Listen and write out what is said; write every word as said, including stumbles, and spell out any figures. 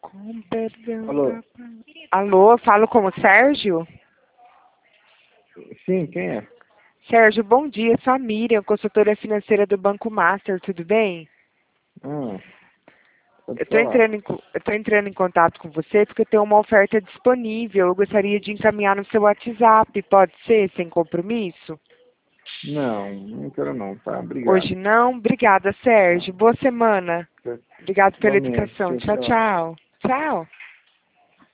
Com perdão. Alô? Alô, falo com o Sérgio? Sim, quem é? Sérgio, bom dia. Sou a Miriam, consultora financeira do Banco Master, tudo bem? Hum, pode Eu estou falar. entrando, em co- eu tô entrando em contato com você porque eu tenho uma oferta disponível. Eu gostaria de encaminhar no seu WhatsApp, pode ser, sem compromisso? Não, não quero não, tá? Obrigado. Hoje não? Obrigada, Sérgio. Boa semana. Obrigado pela Igualmente. educação. Tchau, Tchau, tchau. tchau. Tchau.